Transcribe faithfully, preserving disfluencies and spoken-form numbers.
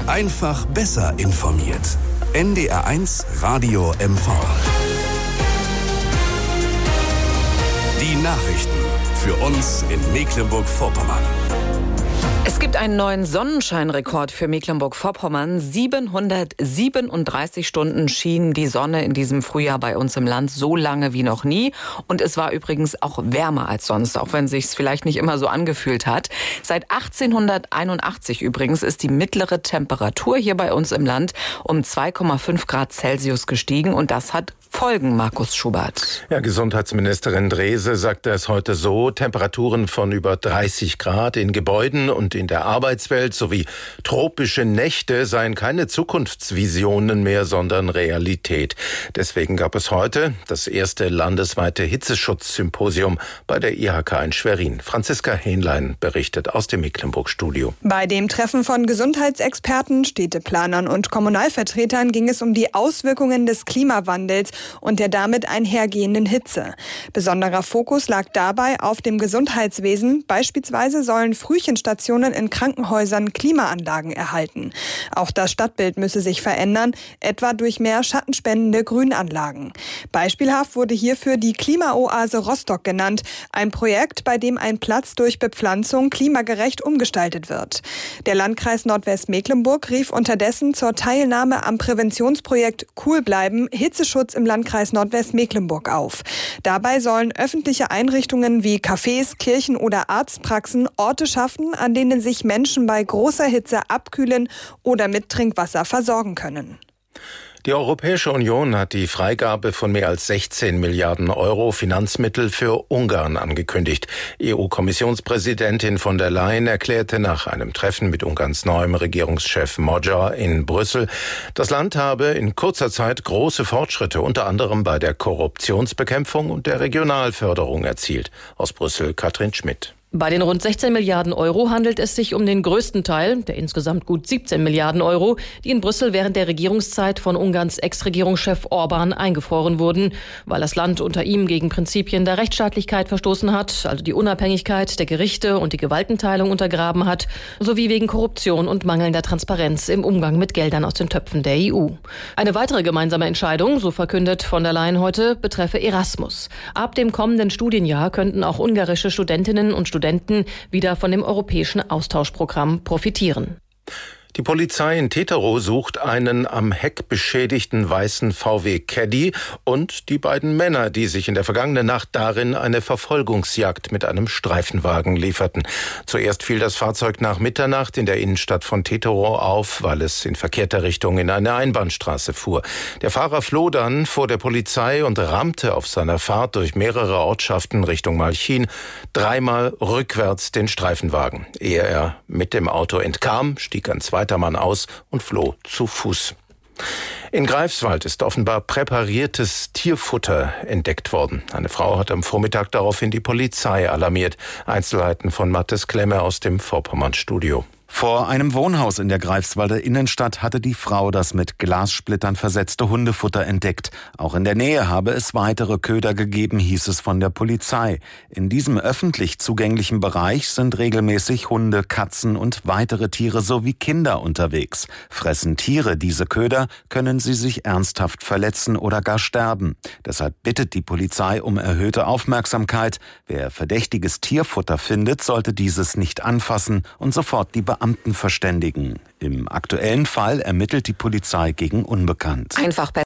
Einfach besser informiert. N D R eins Radio M V. Die Nachrichten für uns in Mecklenburg-Vorpommern. Es gibt einen neuen Sonnenscheinrekord für Mecklenburg-Vorpommern. siebenhundertsiebenunddreißig Stunden schien die Sonne in diesem Frühjahr bei uns im Land, so lange wie noch nie. Und es war übrigens auch wärmer als sonst, auch wenn es sich vielleicht nicht immer so angefühlt hat. Seit achtzehnhunderteinundachtzig übrigens ist die mittlere Temperatur hier bei uns im Land um zwei Komma fünf Grad Celsius gestiegen. Und das hat Folgen, Markus Schubert. Ja, Gesundheitsministerin Drese sagte es heute so: Temperaturen von über dreißig Grad in Gebäuden und in der Arbeitswelt sowie tropische Nächte seien keine Zukunftsvisionen mehr, sondern Realität. Deswegen gab es heute das erste landesweite Hitzeschutzsymposium bei der I H K in Schwerin. Franziska Hähnlein berichtet aus dem Mecklenburg-Studio. Bei dem Treffen von Gesundheitsexperten, Städteplanern und Kommunalvertretern ging es um die Auswirkungen des Klimawandels und der damit einhergehenden Hitze. Besonderer Fokus lag dabei auf dem Gesundheitswesen. Beispielsweise sollen Frühchenstationen in Krankenhäusern Klimaanlagen erhalten. Auch das Stadtbild müsse sich verändern, etwa durch mehr schattenspendende Grünanlagen. Beispielhaft wurde hierfür die Klimaoase Rostock genannt, ein Projekt, bei dem ein Platz durch Bepflanzung klimagerecht umgestaltet wird. Der Landkreis Nordwestmecklenburg rief unterdessen zur Teilnahme am Präventionsprojekt Cool bleiben, Hitzeschutz im Landkreis Nordwestmecklenburg auf. Dabei sollen öffentliche Einrichtungen wie Cafés, Kirchen oder Arztpraxen Orte schaffen, an denen sich Menschen bei großer Hitze abkühlen oder mit Trinkwasser versorgen können. Die Europäische Union hat die Freigabe von mehr als sechzehn Milliarden Euro Finanzmittel für Ungarn angekündigt. E U-Kommissionspräsidentin von der Leyen erklärte nach einem Treffen mit Ungarns neuem Regierungschef Magyar in Brüssel, das Land habe in kurzer Zeit große Fortschritte, unter anderem bei der Korruptionsbekämpfung und der Regionalförderung erzielt. Aus Brüssel Katrin Schmidt. Bei den rund sechzehn Milliarden Euro handelt es sich um den größten Teil, der insgesamt gut siebzehn Milliarden Euro, die in Brüssel während der Regierungszeit von Ungarns Ex-Regierungschef Orbán eingefroren wurden, weil das Land unter ihm gegen Prinzipien der Rechtsstaatlichkeit verstoßen hat, also die Unabhängigkeit der Gerichte und die Gewaltenteilung untergraben hat, sowie wegen Korruption und mangelnder Transparenz im Umgang mit Geldern aus den Töpfen der E U. Eine weitere gemeinsame Entscheidung, so verkündet von der Leyen heute, betreffe Erasmus. Ab dem kommenden Studienjahr könnten auch ungarische Studentinnen und Studenten Studenten wieder von dem europäischen Austauschprogramm profitieren. Die Polizei in Teterow sucht einen am Heck beschädigten weißen V W Caddy und die beiden Männer, die sich in der vergangenen Nacht darin eine Verfolgungsjagd mit einem Streifenwagen lieferten. Zuerst fiel das Fahrzeug nach Mitternacht in der Innenstadt von Teterow auf, weil es in verkehrter Richtung in eine Einbahnstraße fuhr. Der Fahrer floh dann vor der Polizei und rammte auf seiner Fahrt durch mehrere Ortschaften Richtung Malchin dreimal rückwärts den Streifenwagen. Ehe er mit dem Auto entkam, stieg ein zweiter Mann aus und floh zu Fuß. In Greifswald ist offenbar präpariertes Tierfutter entdeckt worden. Eine Frau hat am Vormittag daraufhin die Polizei alarmiert. Einzelheiten von Mathis Klemme aus dem Vorpommern-Studio. Vor einem Wohnhaus in der Greifswalder Innenstadt hatte die Frau das mit Glassplittern versetzte Hundefutter entdeckt. Auch in der Nähe habe es weitere Köder gegeben, hieß es von der Polizei. In diesem öffentlich zugänglichen Bereich sind regelmäßig Hunde, Katzen und weitere Tiere sowie Kinder unterwegs. Fressen Tiere diese Köder, können sie sich ernsthaft verletzen oder gar sterben. Deshalb bittet die Polizei um erhöhte Aufmerksamkeit. Wer verdächtiges Tierfutter findet, sollte dieses nicht anfassen und sofort die Beamten verständigen. Im aktuellen Fall ermittelt die Polizei gegen Unbekannt. Einfach